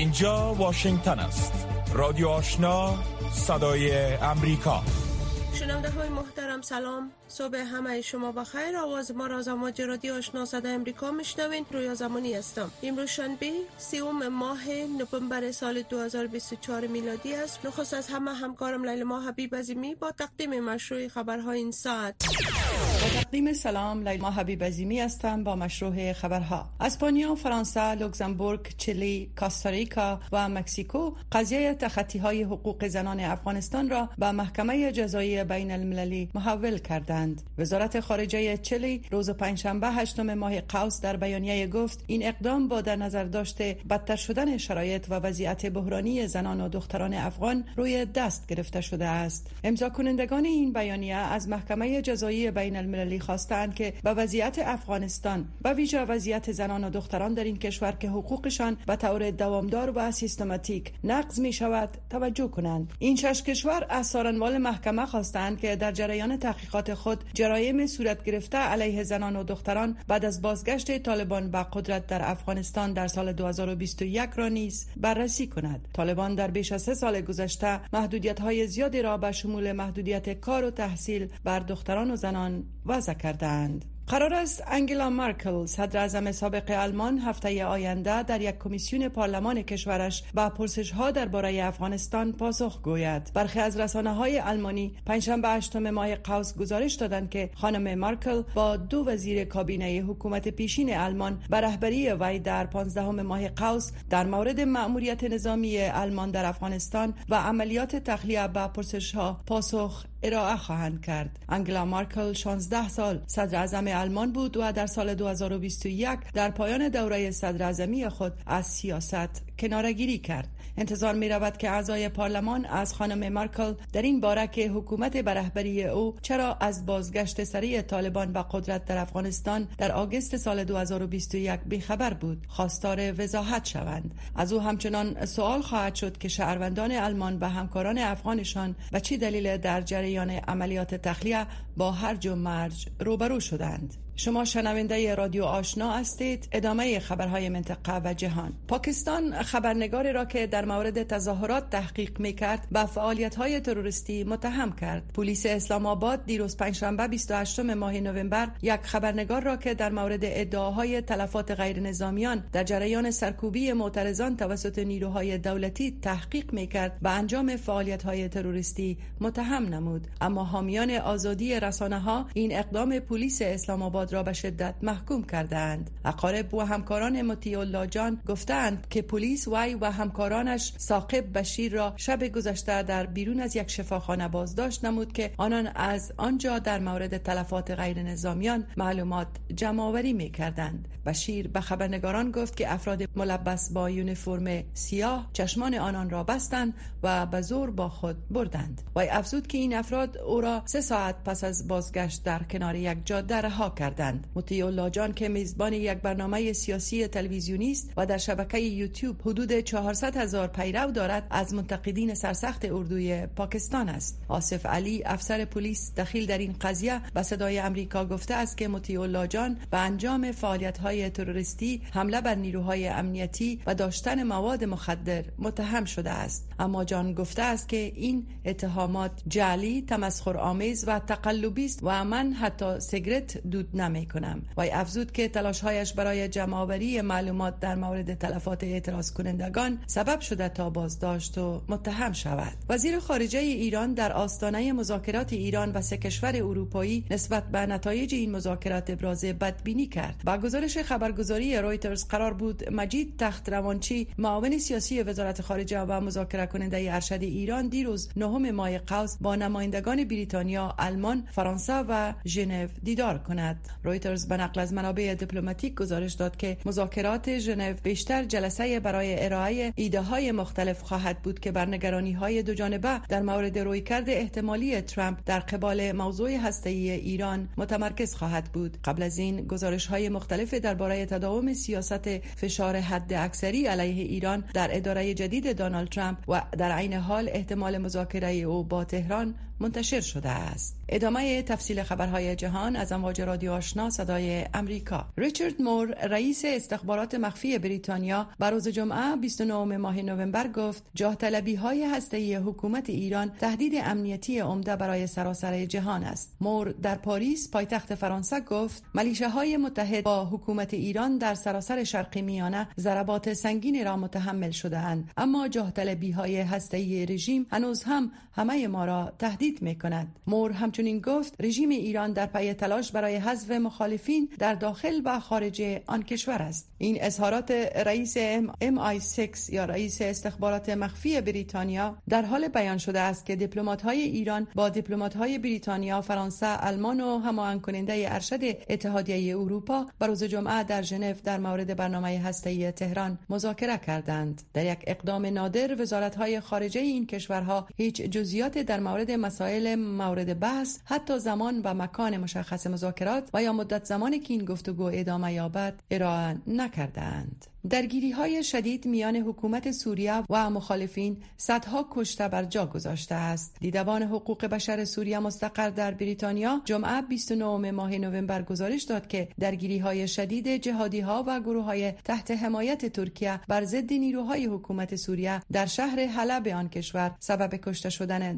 اینجا واشنگتن است. رادیو آشنا، صدای امریکا. شنونده های محترم سلام، صبح همه شما بخیر. آواز ما را از امواج رادیو آشنا صدای امریکا میشنوین. رویا زمانی هستم. امروز شنبه 30 ماه نوامبر سال 2024 میلادی است. نخست از همه همکارم لیلا حبیب عظیمی با تقدیم مشروع خبرهای این ساعت. با تقدیم سلام، لیلا حبیب عظیمی هستم با مشروع خبرها. اسپانیا، فرانسه، لوکزامبورگ، چیلی، کوستاریکا و مکزیکو قضیه تخطی‌های حقوق زنان افغانستان را به محکمه جزایی بین المللی محول کردند. وزارت خارجه چیلی روز پنجشنبه 8 ماه قوس در بیانیه گفت این اقدام با در نظر داشته بدتر شدن شرایط و وضعیت بحرانی زنان و دختران افغان روی دست گرفته شده است. امضا کنندگان این بیانیه از محکمه جزایی بین المللی خواستند که به وضعیت افغانستان، به ویژه وضعیت زنان و دختران در این کشور که حقوقشان به طور دوامدار و سیستماتیک نقض می شود توجه کنند. این 6 کشور از سارنوال محکمه خواستند که در جریان تحقیقات خود جرایم صورت گرفته علیه زنان و دختران بعد از بازگشت طالبان به قدرت در افغانستان در سال 2021 را نیز بررسی کند. طالبان در بیش از 3 سال گذشته محدودیت‌های زیادی را به شمول محدودیت کار و تحصیل بر دختران و زنان وضع کردند. قرار است انگلا مارکل صدر اعظم سابق آلمان هفته آینده در یک کمیسیون پارلمان کشورش به پرسش‌ها درباره افغانستان پاسخ گوید. برخی از رسانه‌های آلمانی پنجشنبه 8 ماه قوس گزارش دادند که خانم مارکل با 2 وزیر کابینه حکومت پیشین آلمان به رهبری وی در 15 ماه قوس در مورد مأموریت نظامی آلمان در افغانستان و عملیات تخلیه به پرسش‌ها پاسخ ارائه خواهند کرد. انگلا مارکل 16 سال صدر اعظم آلمان بود و در سال 2021 در پایان دوره صدراعظمی خود از سیاست کناره‌گیری کرد. انتظار می رود که اعضای پارلمان از خانم مارکل در این باره که حکومت به رهبری او چرا از بازگشت سریع طالبان به قدرت در افغانستان در آگوست سال 2021 بیخبر بود خواستار وضاحت شوند. از او همچنان سوال خواهد شد که شهروندان آلمان به همکاران افغانشان به چه دلیل در جریان عملیات تخلیه با هرج و مرج روبرو شدند. شما شنونده رادیو آشنا هستید. ادامه خبرهای منطقه و جهان. پاکستان خبرنگاری را که در مورد تظاهرات تحقیق می‌کرد به فعالیت‌های تروریستی متهم کرد. پلیس اسلام آباد دیروز پنجشنبه 28 ماه نوامبر یک خبرنگار را که در مورد ادعاهای تلفات غیر نظامیان در جریان سرکوبی معترضان توسط نیروهای دولتی تحقیق می‌کرد به انجام فعالیت‌های تروریستی متهم نمود. اما حامیان آزادی رسانه‌ها این اقدام پلیس اسلام آباد را به شدت محکوم کردند. اقارب و همکاران مطیع الله جان گفتند که پلیس وی و همکارانش ثاقب بشیر را شب گذشته در بیرون از یک شفاخانه بازداشت نمود که آنان از آنجا در مورد تلفات غیر نظامیان معلومات جمع آوری می کردند. بشیر به خبرنگاران گفت که افراد ملبس با یونیفرم سیاه چشمان آنان را بستند و به زور با خود بردند. وی افزود که این افراد او را 3 ساعت پس از بازگشت در کنار یک جاده رها کردند. مطیع الله جان که میزبان یک برنامه سیاسی تلویزیونی است و در شبکه یوتیوب حدود 400,000 پیرو دارد، از منتقدین سرسخت اردوی پاکستان است. آصف علی افسر پلیس دخیل در این قضیه به صدای امریکا گفته است که مطیع الله جان به انجام فعالیت‌های تروریستی، حمله بر نیروهای امنیتی و داشتن مواد مخدر متهم شده است. اما جان گفته است که این اتهامات جعلی، تمسخرآمیز و تقلبی است و من حتی سیگرت دود نمی‌کنم. وی افزود که تلاش‌هایش برای جمع‌آوری معلومات در مورد تلفات اعتراض کنندگان سبب شده تا بازداشت و متهم شود. وزیر خارجه ایران در آستانه مذاکرات ایران و 3 کشور اروپایی نسبت به نتایج این مذاکرات ابراز بدبینی کرد. با گزارش خبرگزاری رویترز قرار بود مجید تخت‌روانچی، معاون سیاسی وزارت خارجه و مذاکره کننده ارشد ایران، دیروز 9 ماه قوس با نمایندگان بریتانیا، آلمان، فرانسه و ژنو دیدار کند. رویترز به نقل از منابع دیپلماتیک گزارش داد که مذاکرات ژنو بیشتر جلسه برای ارائه ایده‌های مختلف خواهد بود که بر نگرانی‌های دو جانبه در مورد رویکرد احتمالی ترامپ در قبال موضوع هسته‌ای ایران متمرکز خواهد بود. قبل از این گزارش‌های مختلف درباره تداوم سیاست فشار حد اکثری علیه ایران در اداره جدید دونالد ترامپ و در عین حال احتمال مذاکره او با تهران منتشر شده است. ادامه تفصیل خبرهای جهان از امواج رادیو آشنا صدای امریکا. ریچارد مور رئیس استخبارات مخفی بریتانیا بر روز جمعه 29 ماه نوامبر گفت جاه طلبی های هسته‌ای حکومت ایران تهدید امنیتی عمده برای سراسر جهان است. مور در پاریس پایتخت فرانسه گفت میلیشه‌های متحد با حکومت ایران در سراسر شرق میانه ضربات سنگین را متحمل شده‌اند، اما جاه طلبی های هسته‌ای رژیم هنوز هم همه ما را تهدید می‌کند. مور همچنین گفت رژیم ایران در پی تلاش برای حذف مخالفین در داخل و خارج آن کشور است. این اظهارات رئیس MI6 یا رئیس استخبارات مخفی بریتانیا در حال بیان شده است که دیپلمات‌های ایران با دیپلمات‌های بریتانیا، فرانسه، آلمان و هماهنگ کننده ارشد اتحادیه اروپا بر روز جمعه در ژنو در مورد برنامه هسته‌ای تهران مذاکره کردند. در یک اقدام نادر وزارت‌های خارجه این کشورها هیچ جزئیات در مورد مسائل مورد بحث، حتی زمان و مکان مشخص مذاکرات و یا مدت زمانی که این گفتگو ادامه یابد ارائه نکردند. درگیری‌های شدید میان حکومت سوریه و مخالفین صدها کشته بر جا گذاشته است. دیدبان حقوق بشر سوریه مستقر در بریتانیا جمعه 29 ماه نوامبر گزارش داد که درگیری‌های شدید جهادی‌ها و گروه‌های تحت حمایت ترکیه بر ضد نیروهای حکومت سوریه در شهر حلب آن کشور سبب کشته شدن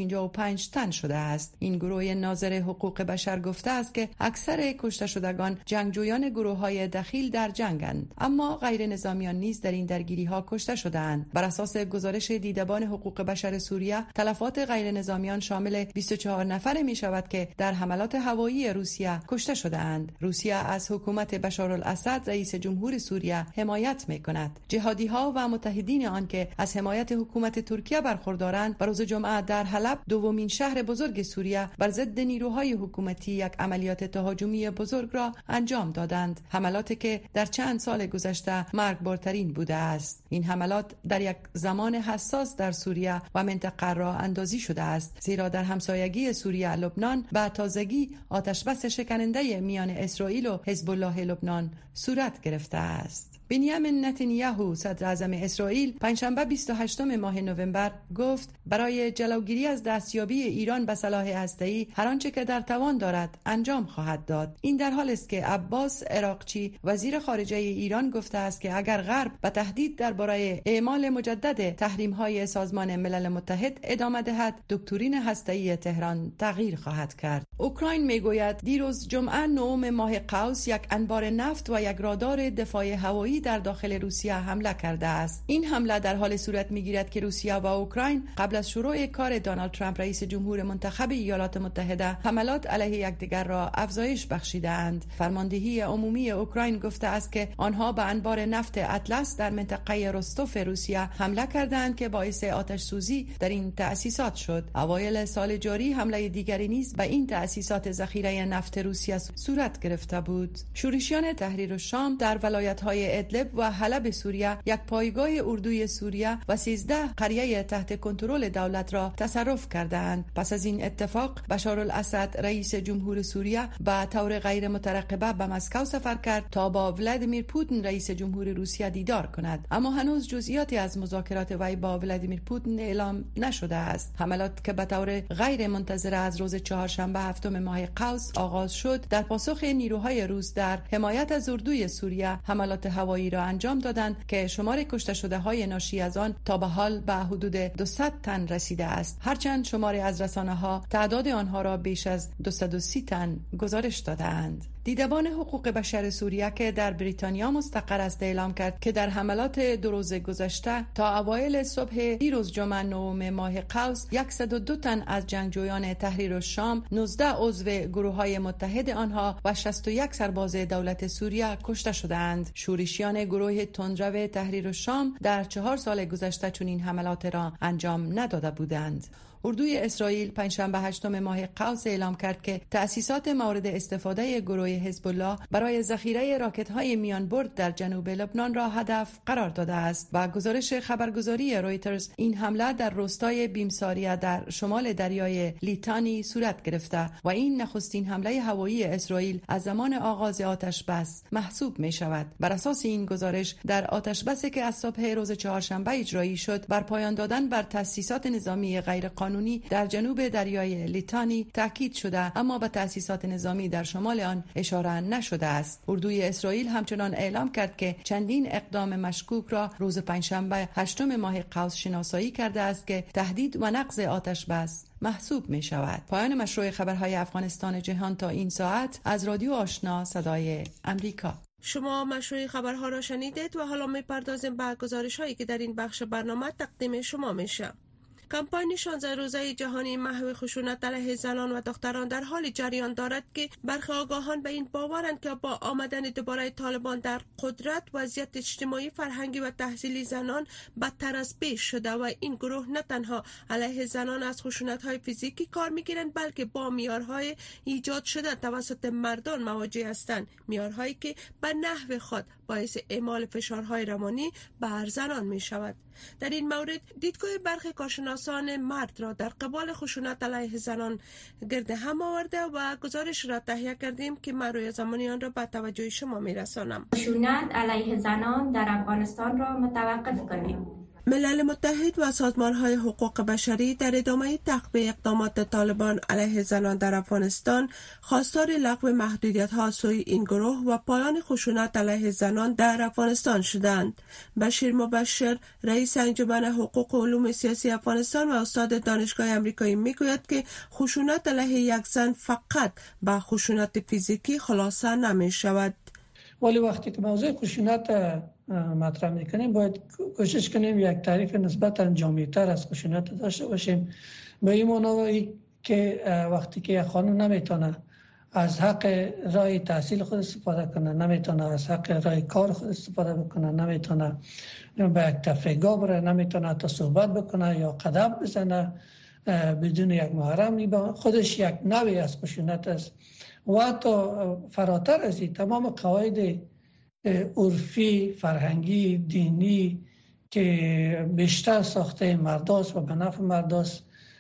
255 تن شده است. این گروه ناظر حقوق بشر گفته است که اکثر کشته شدگان جنگجویان گروه‌های دخیل در جنگند، اما غیر نظامیان نیز در این درگیری‌ها کشته شدند. بر اساس گزارش دیدبان حقوق بشر سوریه، تلفات غیر نظامیان شامل 24 نفر می‌شود که در حملات هوایی روسیه کشته شده‌اند. روسیه از حکومت بشارالاسد رئیس جمهور سوریه حمایت می‌کند. جهادی‌ها و متحدین آن که از حمایت حکومت ترکیه برخوردارند، بر روز جمعه در حلب، دومین شهر بزرگ سوریه، بر ضد نیروهای حکومتی یک عملیات تهاجمی بزرگ را انجام دادند. حملاتی که در چند سال گذشته مرگبارترین بوده است. این حملات در یک زمان حساس در سوریه و منطقه را اندازی شده است، زیرا در همسایگی سوریه لبنان به تازگی آتشبس شکننده میان اسرائیل و حزب الله لبنان صورت گرفته است. بنیامین نتانیاهو صدر اعظم اسرائیل پنجشنبه 28 ماه نوامبر گفت برای جلوگیری از دستیابی ایران به سلاح هسته‌ای هر آنچه که در توان دارد انجام خواهد داد. این در حالی است که عباس عراقچی وزیر خارجه ایران گفته است که اگر غرب به تهدید درباره اعمال مجدد تحریم‌های سازمان ملل متحد ادامه دهد، دکترین هسته‌ای تهران تغییر خواهد کرد. اوکراین میگوید دیروز جمعه 9 ماه قوس یک انبار نفت و یک رادار دفاع هوایی در داخل روسیه حمله کرده است. این حمله در حال صورت میگیرد که روسیه و اوکراین قبل از شروع کار دونالد ترامپ رئیس جمهور منتخب ایالات متحده حملات علیه یکدیگر را افزایش بخشیدند. فرماندهی عمومی اوکراین گفته است که آنها به انبار نفت اطلس در منطقه رستوف روسیه حمله کردند که باعث آتش سوزی در این تأسیسات شد. اوایل سال جاری حمله دیگری نیز به این تأسیسات ذخیره نفت روسیه صورت گرفته بود. شورشیان تحریر الشام در ولایت‌های ادلب و حلب سوریه یک پایگاه اردوی سوریه و 13 قریه تحت کنترل دولت را تصرف کردند. پس از این اتفاق بشارالاسد رئیس جمهور سوریه به طور غیر مترقبه به مسکو سفر کرد تا با ولادیمیر پوتین رئیس جمهور روسیه دیدار کند، اما هنوز جزئیاتی از مذاکرات وی با ولادیمیر پوتین اعلام نشده است. حملات که به طور غیر منتظره از روز چهارشنبه 7 ماه قوس آغاز شد، در پاسخ نیروهای روس در حمایت از اردوی سوریه حملات هوایی را انجام دادند که شمار کشته شده های ناشی از آن تا به حال به حدود 200 تن رسیده است، هرچند شمار از رسانه‌ها تعداد آنها را بیش از 230 تن گزارش دادند. دیدبان حقوق بشر سوریه که در بریتانیا مستقر است اعلام کرد که در حملات 2 روز گذشته تا اوایل صبح دیروز جمعه 9 ماه قوس 102 تن از جنگجویان تحریر الشام، 19 عضو گروه‌های متحد آنها و 61 سرباز دولت سوریه کشته شدند. شورشیان گروه تندرو تحریر الشام در 4 سال گذشته چنین حملات را انجام نداده بودند. اردوی اسرائیل پنجشنبه 8 ماه قوس اعلام کرد که تأسیسات مورد استفاده گروه حزب الله برای ذخیره راکت‌های میان برد در جنوب لبنان را هدف قرار داده است. و گزارش خبرگزاری رویترز این حمله در روستای بیمساریه در شمال دریای لیتانی صورت گرفته و این نخستین حمله هوایی اسرائیل از زمان آغاز آتش بس محسوب می شود. بر اساس این گزارش در آتش بسی که از صبح روز چهارشنبه اجرایی شد، بر پایان دادن بر تأسیسات نظامی غیر غیرقانونی در جنوب دریای لیتانی تاکید شده، اما به تأسیسات نظامی در شمال آن اشاره نشده است. اردوی اسرائیل همچنان اعلام کرد که چندین اقدام مشکوک را روز پنجشنبه 8 ماه قوس شناسایی کرده است که تهدید و نقض آتش بس محسوب می شود. پایان مشروع خبرهای افغانستان جهان تا این ساعت از رادیو آشنا صدای امریکا. شما مشروع خبرها را شنیدید و حالا می پردازیم به گزارش هایی که در این بخش برنامه تقدیم شما میشه. کمپاین 16 روزه جهانی محو خشونت علیه زنان و دختران در حال جریان دارد که برخی آگاهان به این باورند که با آمدن دوباره طالبان در قدرت وضعیت اجتماعی، فرهنگی و تحصیلی زنان بدتر از پیش شده و این گروه نه تنها علیه زنان از خشونت‌های فیزیکی کار می‌گیرند بلکه با معیارهای ایجاد شده توسط مردان مواجه هستند، معیارهایی که به نحو خود باعث اعمال فشارهای روانی بر زنان می‌شود. در این مورد دیدگاه برخی کارشناسان مرد را در قبال خشونت علیه زنان گرد هم آورده و گزارش را تهیه کردیم که من روی زمانی آن را به توجه شما میرسانم. خشونت علیه زنان در افغانستان را متوقف کنیم. ملل متحد و سازمان‌های حقوق بشری در ادامه تعقیب اقدامات طالبان علیه زنان در افغانستان خواستار لغو محدودیت‌ها سوی این گروه و پایان خشونت علیه زنان در افغانستان شدند. بشیر مبشر، رئیس انجمن حقوق و علوم سیاسی افغانستان و استاد دانشگاه آمریکایی میگوید که خشونت علیه یک زن فقط به خشونت فیزیکی خلاصه نمی‌شود. ولی وقتی که موضوع خشونت مطرح میکنیم باید کوشش کنیم یک تعریف نسبتاً جامع‌تر از خشونت داشته باشیم. به این معنی که وقتی که یک خانم نمیتونه از حق راه تحصیل خود استفاده کنه، نمیتونه از حق راه کار خود استفاده بکنه، نمیتونه به یک تفریحگاه بره، نمیتونه تا صحبت بکنه یا قدم بزنه بدون یک محرم، خودش یک نوعی از خشونت است. و تا فراتر از این تمام قواعد عرفی، فرهنگی، دینی که بیشتر ساخته مرداست و به نفع مرداست،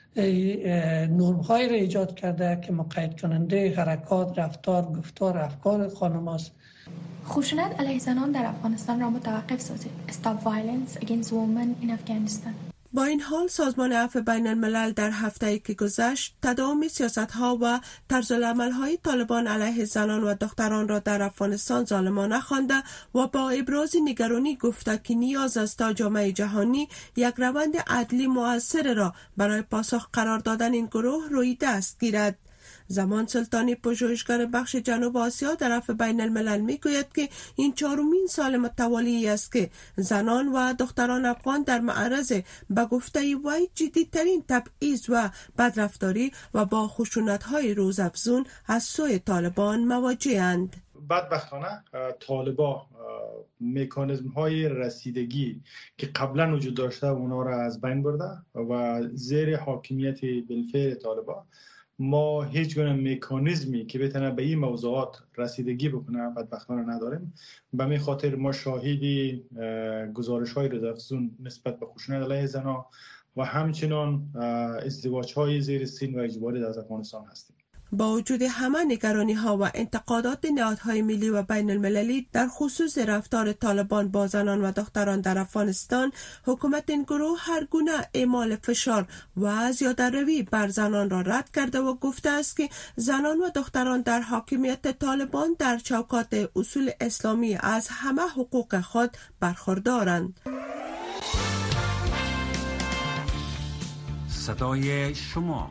نرم‌هایی را ایجاد کرده که مقید کننده حرکات، رفتار، گفتار، افکار خانم است. خشونت علیه زنان در افغانستان را متوقف سازید. Stop violence against women in Afghanistan. با این حال سازمان عفو بین الملل در هفته‌ای که گذشت تداوم سیاست‌ها و طرزالعمل‌های طالبان علیه زنان و دختران را در افغانستان ظالمانه خوانده و با ابراز نگرانی گفته که نیاز است تا جامعه جهانی یک روند عدلی مؤثر را برای پاسخ قرار دادن این گروه روی دست گیرد. زمان سلطانی، پژوهشگر بخش جنوب آسیا در عفو بین الملل میگوید که این 4مین سال متوالی است که زنان و دختران افغان در معرض به گفته وی جدیدترین تبعیض و بدرفتاری و با خشونت‌های روزافزون از سوی طالبان مواجه‌اند. بدبختانه طالبان مکانیزم های رسیدگی که قبلا وجود داشته اونا را از بین برده و زیر حاکمیت بالفعل طالبان ما هیچ گونه مکانیزمی که بتونه به این موضوعات رسیدگی بکنه بدبختانه نداریم. به همین خاطر ما شاهدی گزارش‌های روزافزون نسبت به خشونت علیه زنان و همچنان ازدواج‌های زیر سن و اجباری در افغانستان هستیم. با وجود همه نگرانی‌ها و انتقادات نهادهای ملی و بین المللی در خصوص رفتار طالبان با زنان و دختران در افغانستان، حکومت این گروه هر گونه اعمال فشار و زیاده‌روی بر زنان را رد کرده و گفته است که زنان و دختران در حاکمیت طالبان در چوکات اصول اسلامی از همه حقوق خود برخوردارند. صدای شما،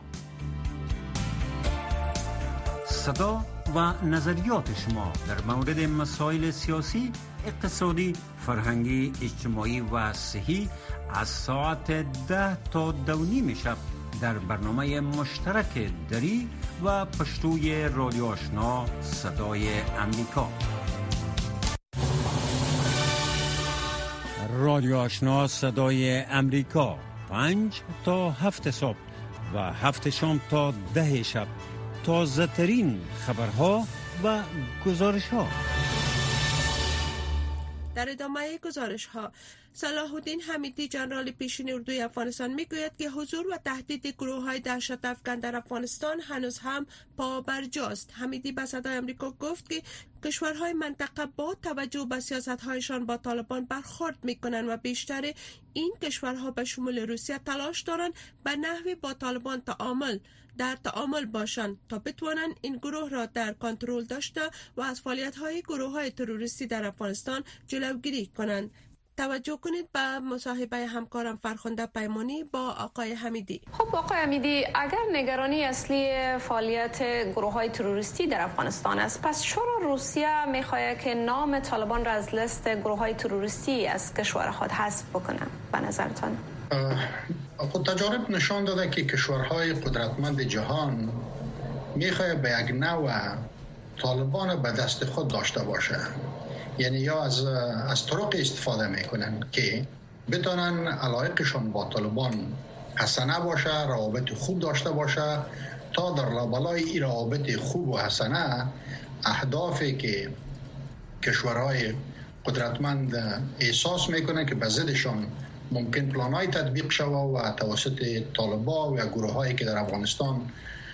صدا و نظریات شما در مورد مسائل سیاسی، اقتصادی، فرهنگی، اجتماعی و صحی از ساعت 10 تا 2:30 شب در برنامه مشترک دری و پشتوی رادیو آشنا صدای امریکا. رادیو آشنا صدای امریکا 5 تا 7 صبح و 7 شام تا 10 شب تازه ترین خبرها و گزارش ها. در ادامه گزارش ها، صلاح الدین حمیدی ژنرال پیشین اردوی افغانستان میگوید که حضور و تهدید گروه‌های دهشت افکن در افغانستان هنوز هم پا برجاست. حمیدی به صدای آمریکا گفت که کشورهای منطقه با توجه به سیاست‌هایشان با طالبان برخورد می‌کنند و بیشتر این کشورها به شمول روسیه تلاش دارند به نحوی با طالبان در تعامل باشند تا بتوانند این گروه را در کنترل داشته و از فعالیت‌های گروه‌های تروریستی در افغانستان جلوگیری کنند. توجه کنید به مصاحبه همکارم فرخنده پیمانی با آقای حمیدی. خب آقای حمیدی، اگر نگرانی اصلی فعالیت گروه‌های تروریستی در افغانستان است، پس چرا روسیه می‌خواهد که نام طالبان را از لیست گروه‌های تروریستی از کشور خود حذف بکنه به نظرتان؟ خود تجارب نشان داده که کشورهای قدرتمند جهان می‌خواهد به یک نوع طالبان به دست خود داشته باشه، یعنی یا از طرق استفاده میکنن که بتونن علایقشون با طالبان حسنه باشه، روابط خوب داشته باشه، تا در لابلای این روابط خوب و حسنه اهدافی که کشورهای قدرتمند احساس میکنن که به ضدشون ممکن پلانای تطبیق شوه و توسط طالبان و گروه هایی که در افغانستان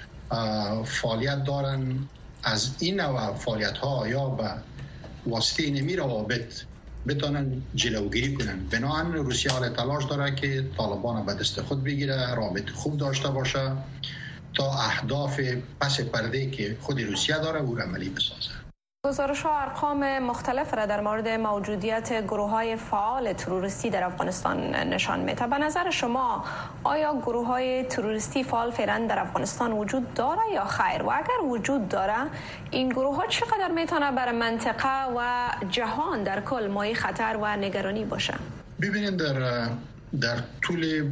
فعالیت دارن، از این نوع فعالیت ها یا به واسطه نمی روابط بتونن جلوگیری کنن. بنابراین روسیه حال تلاش داره که طالبان به دست خود بگیره، رابط خوب داشته باشه تا اهداف پس پرده که خود روسیه داره او را عملی بسازه. گزارش‌ها ارقام مختلف را در مورد موجودیت گروه‌های فعال تروریستی در افغانستان نشان می‌دهد. به نظر شما آیا گروه‌های تروریستی فعال فعلا در افغانستان وجود داره یا خیر؟ و اگر وجود داره، این گروه‌ها چقدر میتونه برای منطقه و جهان در کل مایه خطر و نگرانی باشه؟ ببینید در طول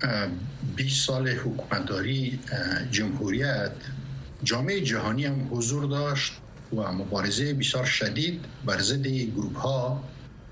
20 سال حکومتداری جمهوریت، جامعه جهانی هم حضور داشت و مبارزه بسیار شدید بر ضد گروه ها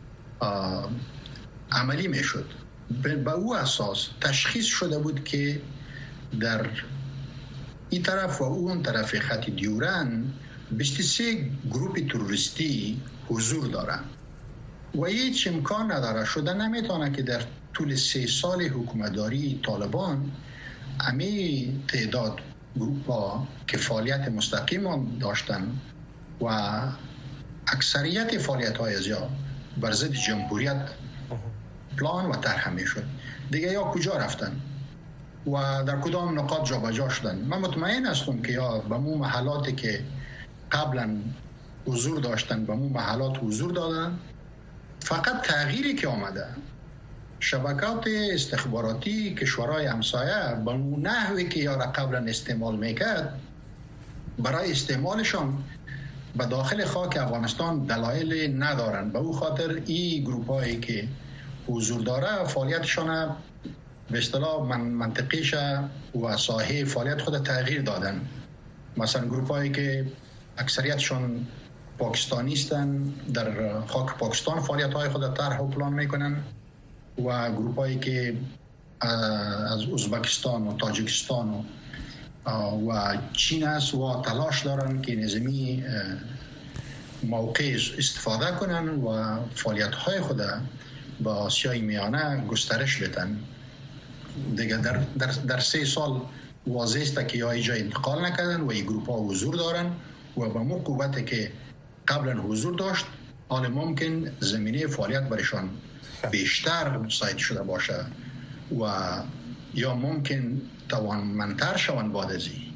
عملی می شد. به او اساس تشخیص شده بود که در این طرف و اون طرف خط دیورن 23 گروه تروریستی حضور دارند و هیچ امکان نداره، شده نمیتونه که در طول 3 سال حکومتداری طالبان امی تعداد گروه ها که فعالیت مستقیم داشتن و اکثریت فعالیت های ازیا بر ضد جمهوریت پلان و طرح می شد، دیگه یا کجا رفتن و در کدام نقاط جا بجا شدن. من مطمئن هستم که یا به مو محلاتی که قبلا حضور داشتن به مو محلات حضور دادن، فقط تغییری که آمده شبکات استخباراتی کشورهای همسایه به مو نحوی که یا قبلا استعمال میکرد برای استعمالشان به داخل خاک افغانستان دلایل ندارن. به او خاطر این گروپ هایی که حضور داره فعالیتشان به اصطلاح منطقیش و ساحه فعالیت خود تغییر دادن. مثلا گروپ هایی که اکثریتشان پاکستانی هستند در خاک پاکستان فعالیت های خود طرح و پلان میکنن و گروپ هایی که از ازبکستان و تاجیکستان و چین است و تلاش دارن که نظامی موقع استفاده کنن و فعالیت های خود با آسیای میانه گسترش بدن. دیگه در 3 سال واضح است که یا جای انتقال نکردن و این گروپ ها حضور دارن و با مو قوتی که قبلا حضور داشت حال ممکن زمینه فعالیت برشان بیشتر مساعد شده باشه و یا ممکن توانمندتر شوند بعد از این.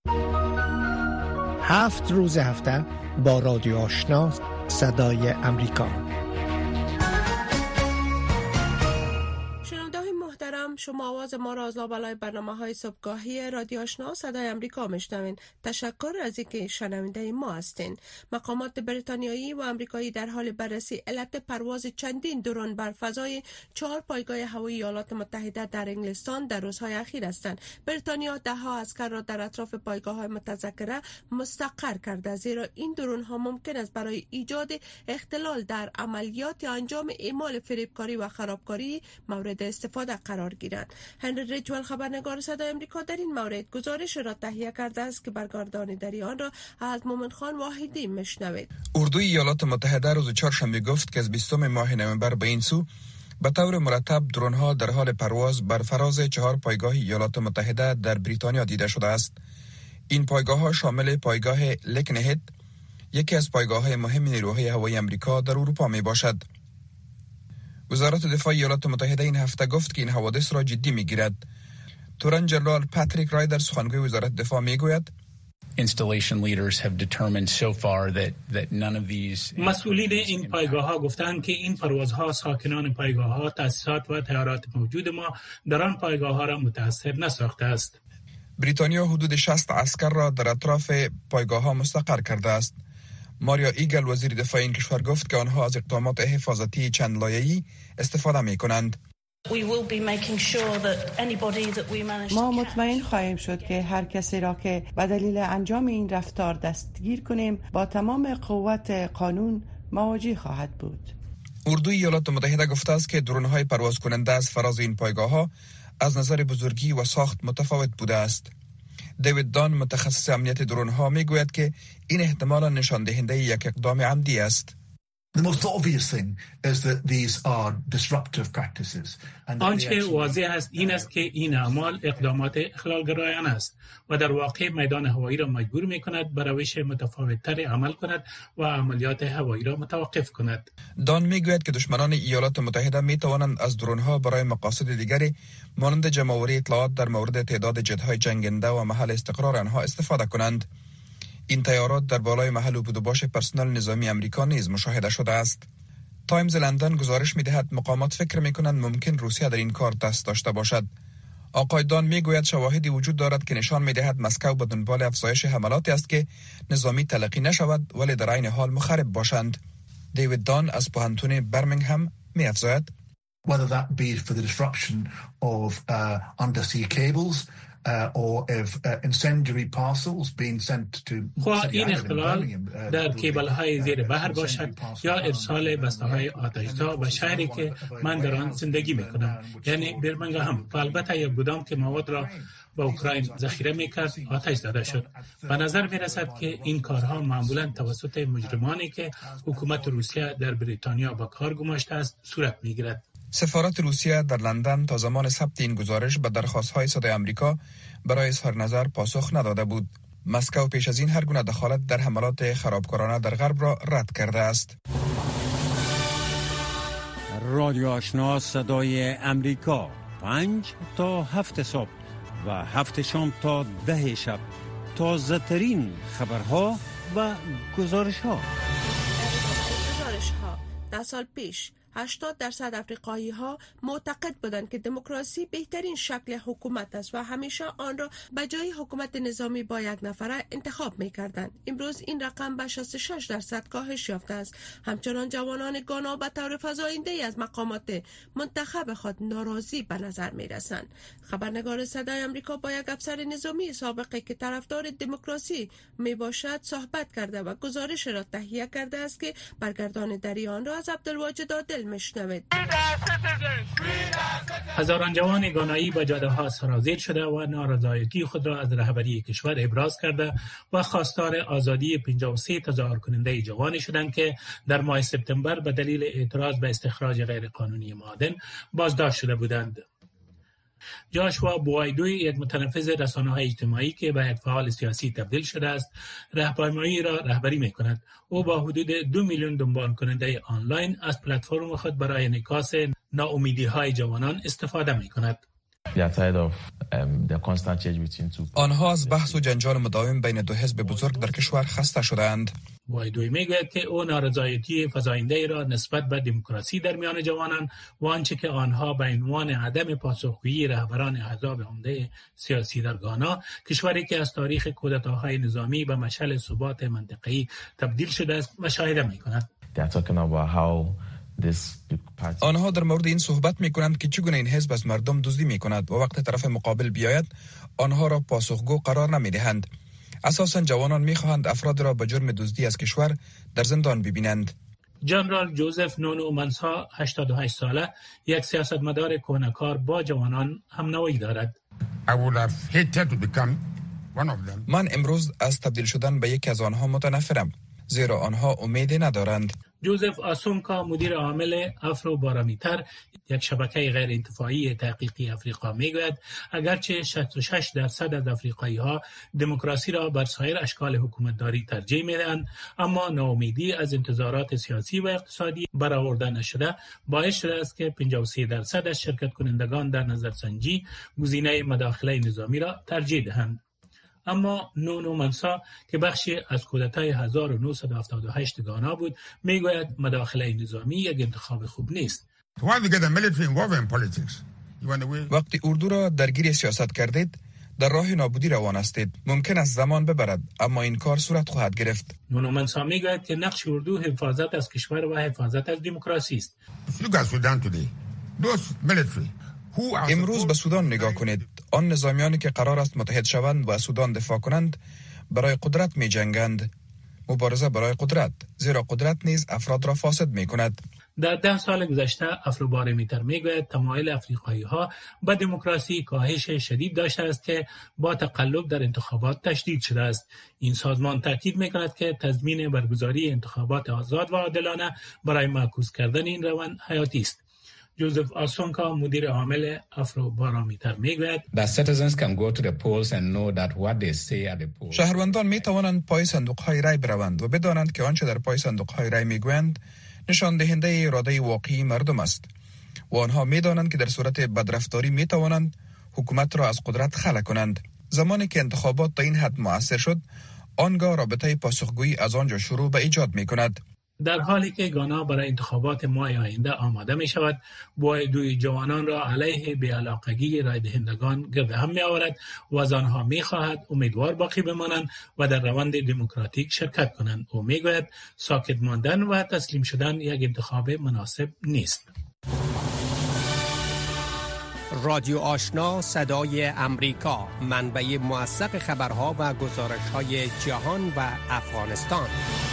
7 روز هفته با رادیو آشنا صدای امریکا. شما آواز ما را از لابلای برنامه‌های صبحگاهی رادیو آشنا صدای امریکا میشنوین. تشکر از اینکه شنونده ما هستین. مقامات بریتانیایی و آمریکایی در حال بررسی علت پرواز چندین درون بر فضای 4 پایگاه هوایی ایالات متحده در انگلستان در روزهای اخیر هستند. بریتانیا 10 اسکر را در اطراف پایگاه‌های متذکره مستقر کرده، زیرا این درون‌ها ممکن است برای ایجاد اختلال در عملیات یا انجام اعمال فریبکاری و خرابکاری مورد استفاده قرار گیرند. هنری ریجوال خبرنگار صدای امریکا در این مورد گزارش را تهیه کرده است که برگردانیداری آن را از مومن خان واحدی میشنوید. اردوی ایالات متحده روز چهارشنبه گفت که از 20 ماه نوامبر به این سو به طور مرتب درون‌ها در حال پرواز بر فراز 4 پایگاه ایالات متحده در بریتانیا دیده شده است. این پایگاه‌ها شامل پایگاه لکنهد، یکی از پایگاه‌های مهم نیروهای هوایی آمریکا در اروپا میباشد. وزارت دفاع ایالات متحده این هفته گفت که این حوادث را جدی میگیرد. تورن جنرال پاتریک رایدر سخنگوی وزارت دفاع میگوید مسئولین این پایگاه‌ها گفتند که این پروازها ساکنان پایگاه‌ها، تأسیسات و طیارات موجود ما در آن پایگاه‌ها را متاثر نساخته است. بریتانیا حدود 60 عسکر را در اطراف پایگاه‌ها مستقر کرده است. ماریا ایگل وزیر دفاع این کشور گفت که آنها از اقدامات حفاظتی چند لایه‌ای استفاده می‌کنند. ما مطمئن خواهیم شد که هر کسی را که به دلیل انجام این رفتار دستگیر کنیم با تمام قوت قانون مواجه خواهد بود. اردوی ایالات متحده گفته است که درون‌های پرواز کننده از فراز این پایگاه‌ها از نظر بزرگی و ساخت متفاوت بوده است. دیوید دان متخصص امنیت درون‌ها میگوید که این احتمالاً نشان دهنده یک اقدام عمدی است. آنچه واضح است این است که این اعمال اقدامات اخلال‌گرایانه است و در واقع میدان هوایی را مجبور می‌کند به روش متفاوت‌تر عمل کند و عملیات هوایی را متوقف کند. دان میگوید که دشمنان ایالات متحده می‌توانند از درون‌ها برای مقاصد دیگری مانند جمع‌آوری اطلاعات در مورد تعداد جت‌های جنگنده و محل استقرار آنها استفاده کنند. این تیارات در بالای محل بود و باش پرسنل نظامی آمریکا نیز مشاهده شده است. تایمز لندن گزارش می‌دهد مقامات فکر می‌کنند ممکن روسیه در این کار دست داشته باشد. آقای دان میگوید شواهدی وجود دارد که نشان می‌دهد مسکو به دنبال افزایش حملاتی است که نظامی تلقی نشود ولی در عین حال مخرب باشند. دیوید دان از پوهنتون برمنگهم می‌افزاید whether that be for the disruption of undersea cables or if incendiary parcels being sent to این اختلال در کیبل‌های زیر بحر باشد یا ارسال بسته‌های آتش‌زا به شهری که من در آن زندگی می‌کنم، یعنی برمنگهم، و البته یک گودام که مواد را با اوکراین ذخیره می‌کرد آتش زده شد. به نظر می‌رسد که این کارها معمولاً توسط مجرمانی که حکومت روسیه در بریتانیا به کار گماشته است صورت می‌گیرد. سفارت روسیه در لندن تا زمان ثبت این گزارش به درخواست‌های صدای آمریکا برای اظهار نظر پاسخ نداده بود. مسکو پیش از این هر گونه دخالت در حملات خرابکارانه در غرب را رد کرده است. رادیو آشنا صدای امریکا 5 تا 7 صبح و 7 شام تا 10 شب تازه ترین خبرها و گزارش ها. در سال پیش 80% افریقایی ها معتقد بودند که دموکراسی بهترین شکل حکومت است و همیشه آن را به جای حکومت نظامی با یک نفره انتخاب می کردند. امروز این رقم به 66% کاهش یافته است. همچنان جوانان گانا به طور فزاینده از مقامات منتخب خود ناراضی به نظر می رسند. خبرنگار صدای آمریکا با یک افسر نظامی سابقه که طرفدار دموکراسی می باشد صحبت کرده و گزارش را تهیه کرده است که برگردان دریان را از عبدالواجد عادل مشنوید. هزاران جوان گانایی به جاده‌ها سرازیر شده و نارضایتی خود را از رهبری کشور ابراز کرده و خواستار آزادی 53 تظاهر کننده جوانی شدند که در ماه سپتامبر به دلیل اعتراض به استخراج غیرقانونی معادن بازداشت شده بودند. جاشوا بوایدوی، یک متنفذ رسانه‌های اجتماعی که به یک فعال سیاسی تبدیل شده است، راهپیمایی را رهبری می‌کند. او با حدود 2 میلیون دنبال کننده آنلاین از پلتفرم خود برای انعکاس ناامیدی‌های جوانان استفاده می‌کند. آنها از بحث و جنجال مداوم بین دو حزب بزرگ در کشور خسته شدند. بوایدوی میگوید که او نارضایتی فزاینده را نسبت به دموکراسی در میان جوانان و آنچه که آنها به عنوان عدم پاسخگویی رهبران احزاب عمده سیاسی در گانا، کشوری که از تاریخ کودتاهای نظامی به مشعل ثبات منطقه‌ای تبدیل شده است، مشاهده می‌کند. آنها در مورد این صحبت می‌کنند که چگونه این حزب از مردم دزدی می‌کند و وقت طرف مقابل بیاید آنها را پاسخگو قرار نمی‌دهند. اساساً جوانان می‌خواهند افراد را به جرم دزدی از کشور در زندان ببینند. جنرال جوزف نونو منسا 88 ساله، یک سیاستمدار کهنه‌کار با جوانان همنوایی دارد. من امروز از تبدیل شدن به یکی از آنها متنفرم، زیرا آنها امیدی ندارند. جوزف آسونکا مدیر عامل افرو بارامیتر، یک شبکه غیر انتفاعی تحقیقی افریقا میگوید اگرچه 66% از افریقایی‌ها دموکراسی را بر سایر اشکال حکومتداری ترجیح میدهند، اما ناامیدی از انتظارات سیاسی و اقتصادی برآورده نشده باعث شده است که 53% از شرکت کنندگان در نظرسنجی گزینه مداخله نظامی را ترجیح دهند. اما نونو منسا که بخشی از کودتای 1978 گانا بود میگوید مداخله نظامی یک انتخاب خوب نیست. وقتی اردو را درگیر سیاست کردید در راه نابودی روان هستید. ممکن است زمان ببرد اما این کار صورت خواهد گرفت. نونو منسا میگوید که نقش اردو حفاظت از کشور و حفاظت از دموکراسی است. امروز به سودان نگاه کنید. آن نظامیانی که قرار است متحد شوند و از سودان دفاع کنند برای قدرت می جنگند. مبارزه برای قدرت، زیرا قدرت نیز افراد را فاسد می کند. در 10 سال گذشته افروبارومتر میگوید تمایل افریقایی‌ها به دموکراسی کاهش شدید داشته است که با تقلب در انتخابات تشدید شده است. این سازمان تاکید میکند که تضمین برگزاری انتخابات آزاد و عادلانه برای معکوس کردن این روند حیاتی است. جوزف آسونکا مدیر عامل افروبارومتر میگوید شهروندان می توانند پای صندوق‌های رای بروند و بدانند که آنچه در پای صندوق‌های رای میگویند نشان دهنده اراده واقعی مردم است و آنها می دانند که در صورت بدرفتاری می توانند حکومت را از قدرت خلع کنند. زمانی که انتخابات تا این حد مؤثر شد، آنگاه رابطه پاسخگویی از آنجا شروع به ایجاد می کند. در حالی که گانا برای انتخابات ماه آینده آماده می شود، بویدوی جوانان را علیه بی‌علاقگی رای دهندگان گرد هم می آورد و از آنها می خواهد امیدوار باقی بمانند و در روند دموکراتیک شرکت کنند. او می گوید ساکت ماندن و تسلیم شدن یک انتخاب مناسب نیست. رادیو آشنا صدای امریکا، منبع موثق خبرها و گزارش‌های جهان و افغانستان.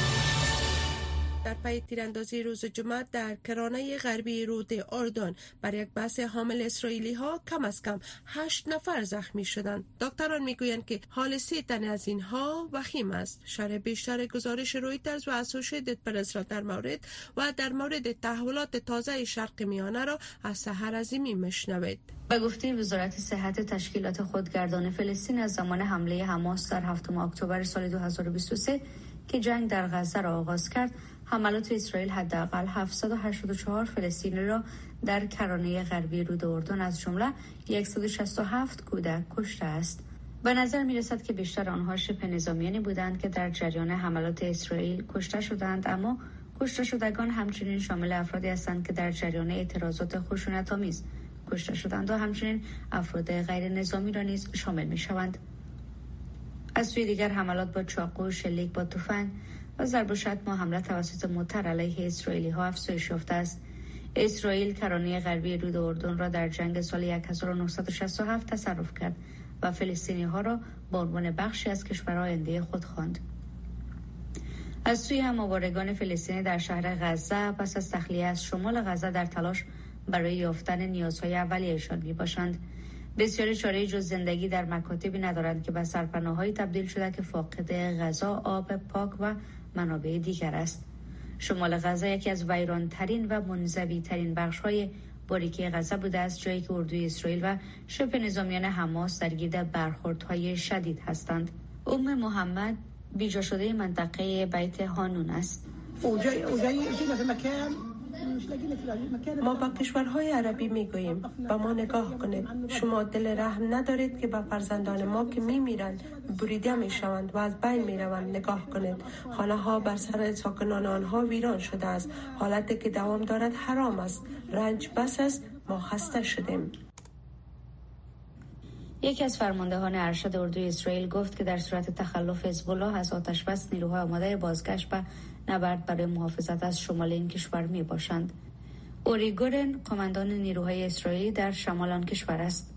در پی تیراندازی روز جمعه در کرانه غربی رود اردن بر یک بس حامل اسرائیلی ها کم از کم 8 نفر زخمی شدند. دکتران میگویند که حال 3 تن از اینها وخیم است. شرح بیشتر گزارش رویترز و اسوسییتد پرس را در مورد تحولات تازه شرق میانه را از سحر عظیمی میشنوید. به گفته وزارت صحت تشکیلات خودگردان فلسطین از زمان حمله حماس در 7 اکتبر سال 2023 که جنگ در غزه را آغاز کرد، حملات اسرائیل حداقل 784 فلسطینی را در کرانه غربی رود اردن از جمله 167 کودک کشته است. به نظر می رسد که بیشتر آنها شبه نظامیانی بودند که در جریان حملات اسرائیل کشته شدند، اما کشته شدگان همچنین شامل افرادی هستند که در جریان اعتراضات خشونت‌آمیز کشته شدند و همچنین افراد غیر نظامی را نیز شامل می شوند. از سوی دیگر حملات با چاقو، شلیک با تفنگ و ضرب و شتم و حمله توسط موتر علیه اسرائیلی ها افزایش یافته است. اسرائیل کرانه غربی رود اردن را در جنگ سال 1967 تصرف کرد و فلسطینی ها را به عنوان بخشی از کشور آینده خود خواند. از سوی هم آوارگان فلسطینی در شهر غزه پس از تخلیه از شمال غزه در تلاش برای یافتن نیازهای اولیه‌شان میباشند. بسیاری چاره جز زندگی در مکاتبی ندارند که به سرپناه‌هایی تبدیل شده که فاقد غذا، آب پاک و منابع دیگر است. شمال غزه یکی از ویران‌ترین و منزوی‌ترین بخش‌های باریکه غزه بوده است، جایی که اردوی اسرائیل و شبه نظامیان حماس درگیر برخوردهای شدید هستند. محمد بیجا شده منطقه بیت هانون است. ما با کشورهای عربی میگوییم با ما نگاه کنید. شما دل رحم ندارید که با فرزندان ما که میمیرند، بریده میشوند و از بین میروند نگاه کنید. خانه ها بر سر ساکنان آنها ویران شده است. حالتی که دوام دارد حرام است. رنج بس است. ما خسته شدیم. یکی از فرماندهان ارشد اردوی اسرائیل گفت که در صورت تخلف حزب الله از آتش بس نیروهای آماده بازگشت به نبرد برای محافظت از شمال این کشور می باشند. اوری گورن کماندان نیروهای اسرائیلی در شمال آن کشور است.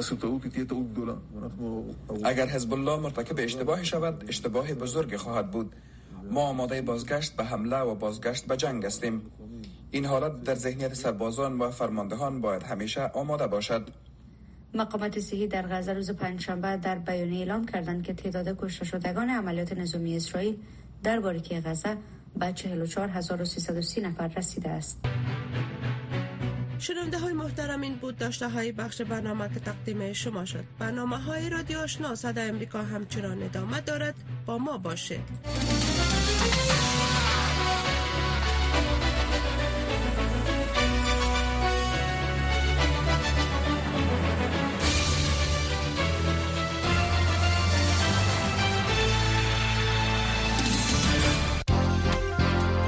اگر حزب الله مرتکب اشتباهی شود، اشتباه بزرگ خواهد بود. ما آماده بازگشت به حمله و بازگشت به جنگ هستیم. این حالت در ذهنیت سربازان و فرماندهان باید همیشه آماده باشد. مقامات صحی در غزه روز پنجشنبه در بیانیه اعلام کردند که تعداد کشته شدگان عملیات نظامی اسرائیل در باریکه غزه به 44330 نفر رسیده است. شنونده های محترم، این بود داشته های بخش برنامه که تقدیم شما شد. برنامه های رادیو آشنا صدای امریکا همچنان ادامه دارد. با ما باشید.